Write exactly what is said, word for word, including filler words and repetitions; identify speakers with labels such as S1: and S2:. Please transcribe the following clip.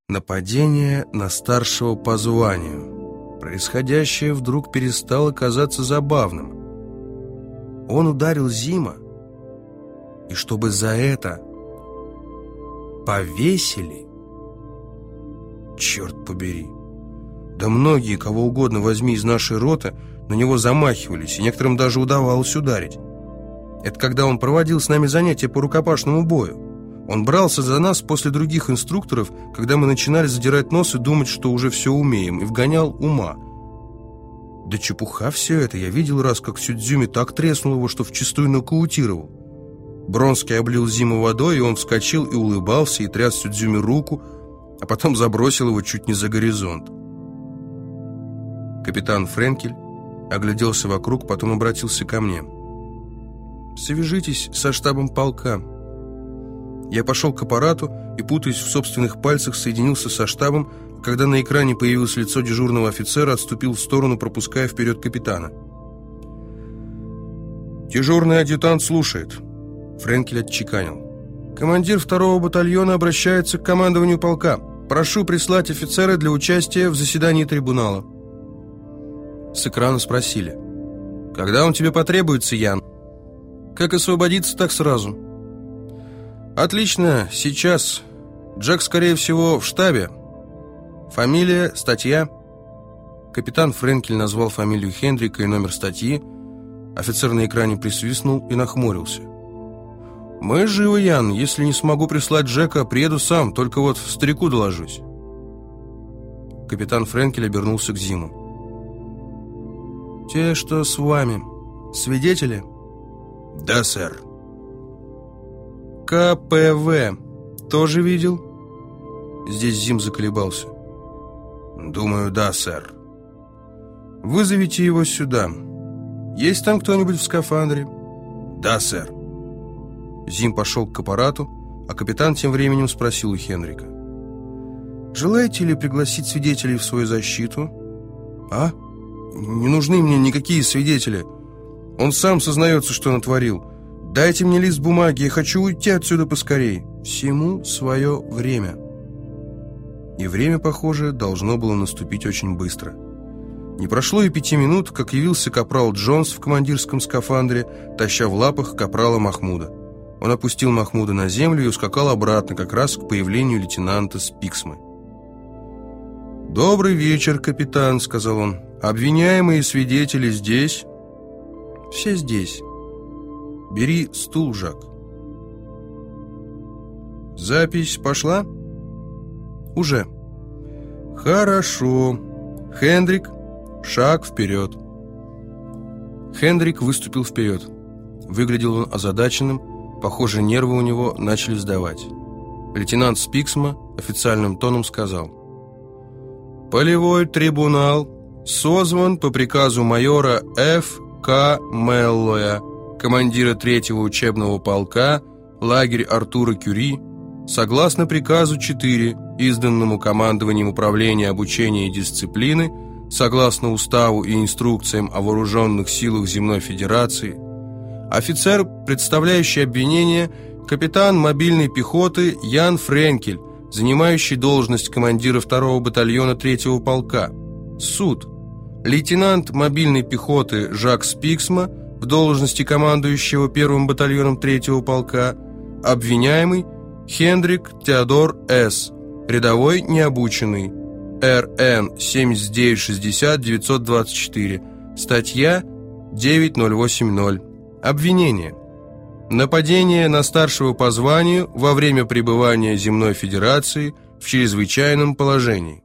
S1: Нападение на старшего по званию. Происходящее вдруг перестало казаться забавным. Он ударил Зима, и чтобы за это повесили? Черт побери! Да многие, кого угодно возьми из нашей роты, на него замахивались, и некоторым даже удавалось ударить. Это когда он проводил с нами занятия по рукопашному бою. Он брался за нас после других инструкторов, когда мы начинали задирать нос и думать, что уже все умеем, и вгонял ума. Да чепуха все это. Я видел раз, как Сюдзюми так треснул его, что вчистую нокаутировал. Бронский облил Зиму водой, и он вскочил и улыбался, и тряс Сюдзюми руку, а потом забросил его чуть не за горизонт. Капитан Френкель огляделся вокруг, потом обратился ко мне. «Свяжитесь со штабом полка». Я пошел к аппарату и, путаясь в собственных пальцах, соединился со штабом, а когда на экране появилось лицо дежурного офицера, отступил в сторону, пропуская вперед капитана. «Дежурный адъютант слушает», — Френкель отчеканил. «Командир второго батальона обращается к командованию полка. Прошу прислать офицера для участия в заседании трибунала». С экрана спросили: «Когда он тебе потребуется, Ян?» «Как освободиться, так сразу». «Отлично, сейчас. Джек, скорее всего, в штабе. Фамилия, статья». Капитан Френкель назвал фамилию Хендрика и номер статьи. Офицер на экране присвистнул и нахмурился. «Мы живы, Ян. Если не смогу прислать Джека, приеду сам, только вот старику доложусь». Капитан Френкель обернулся к Зиму. «Те, что с вами, свидетели?» «Да, сэр». «ка пэ вэ тоже видел?» Здесь Зим заколебался. «Думаю, да, сэр». «Вызовите его сюда. Есть там кто-нибудь в скафандре?» «Да, сэр». Зим пошел к аппарату, а капитан тем временем спросил у Хендрика: «Желаете ли пригласить свидетелей в свою защиту?» «А? Не нужны мне никакие свидетели. Он сам сознается, что натворил. Дайте мне лист бумаги, я хочу уйти отсюда поскорей. Всему свое время». И время, похоже, должно было наступить очень быстро. Не прошло и пяти минут, как явился капрал Джонс в командирском скафандре, таща в лапах капрала Махмуда. Он опустил Махмуда на землю и ускакал обратно, как раз к появлению лейтенанта Спиксмы. «Добрый вечер, капитан», — сказал он. «Обвиняемые свидетели здесь?» «Все здесь. Бери стул, Жак». «Запись пошла?» «Уже». «Хорошо. Хендрик, шаг вперед». Хендрик выступил вперед. Выглядел он озадаченным, похоже, нервы у него начали сдавать. Лейтенант Спиксма официальным тоном сказал: «Полевой трибунал созван по приказу майора Ф К Меллоя, командира третьего учебного полка, лагерь Артура Кюри, согласно приказу четыре, изданному командованием управления обучения и дисциплины, согласно уставу и инструкциям о вооруженных силах Земной Федерации, офицер, представляющий обвинение, капитан мобильной пехоты Ян Френкель, занимающий должность командира второго батальона третьего полка. Суд. Лейтенант мобильной пехоты Жак Спиксма в должности командующего первым батальоном третьего полка. Обвиняемый Хендрик Теодор С., рядовой необученный, Р Н семьдесят девять шестьдесят девятьсот двадцать четыре, статья девять ноль восемь ноль. Обвинение. Нападение на старшего по званию во время пребывания Земной Федерации в чрезвычайном положении.